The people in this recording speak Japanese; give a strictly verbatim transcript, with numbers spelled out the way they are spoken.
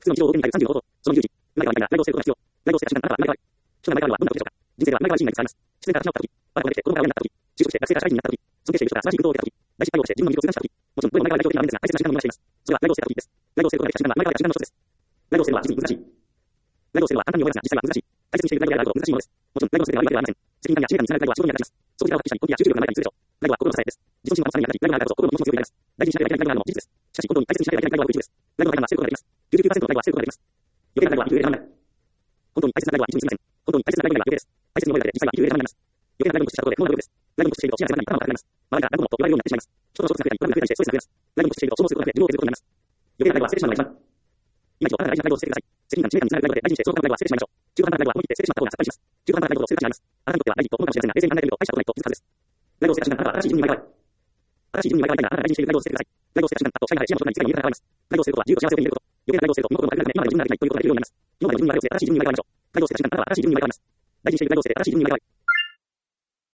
普通の日常を送りに変えるさんじゅうの方法。その理由値。うまいか悪いか内容性を必要。内容性が瞬間あなたは生まれ変わる。人の生まれ変わりはどんなことでしょうか。人生は生まれ変わるシーンがいくつあります。出演から失敗した時、我が子ができて子供から親になった時、就職して学生から社会人になった時、尊敬している人から素晴らしい奮闘を受けた時、大失敗をして自分の道を痛感した時、もちろんどれも毎回は内容的な場面ですが、大切な瞬間を生み出しています。それは内容性が時です。内容性をできた瞬間は生まれ変わり瞬間の一つです。内容性は実に難しい。内容性は簡単に思いますが、実際は難しい。大切にしている内容であると難しいものです。もちろん内容性ではあるわけではありません。責任感や使命感につながる内容は仕事に役立ちます。その時間を発揮したり、根気や集中力がないかにするでしょう。内容は心の支えです。自尊心はまさに役立ち、内容があるからこそ心の持ちも強くなります。大事にしなければいけない内容があるのも事実です。しかし本当に大切にしなければいけない内容はごく一部です。内容の大半は捨てることができます。きゅうじゅうきゅうパーセントの内容は捨てることができます。余計な内容は生きる上で学ばない。本当に大切な内容は一部にすみません。本当に大切な内容には余計です。大切に覚えるだけで実際は生きる上で学ばないます。余計な内容に固執したことで不能なことです。内容に固執していると視野が狭くなり頭が抱えます。周りが何度もと言われるようになってしまいます。人の少数が増えたり、プログラムが増えたりしてストレスが増えます。内容に固執していると消耗することが増えて自分を削ることになります。余計な内容は捨ててしまうのが一番。今一度あなたが大事な内容を捨ててください。責任感、使命感につながる内容で大事にして中途半端な内容は捨ててしまいましょう。中途半端な内容は思い切って捨ててしまった方がさっぱりします。中途半端な内容を捨てる価値があります。あなたにとっては大事と思うかもしれませんが、冷静に考えてみると大したことないと気づくはずです。内容を捨てた瞬間、あなたは新しい自分に生まれ変わる。新しい自分に生まれ変わりたいが、あなたが大事にしている内容を捨ててください。内容を捨てた瞬間、あと社会が視野の外に世界に見えるから変わります。内容を捨てることは自由と幸せを手に入れること。余計な内容を捨てると身の心もなくなくなり、今までの自分ができないということができるようになります。今までの自分に内容を捨て新しい自分に生まれ変わりましょう。内容を捨てた瞬間、あなたは新しい自分に生まれ変わります。大事にしている内容を捨て新しい自分に生まれ変わり。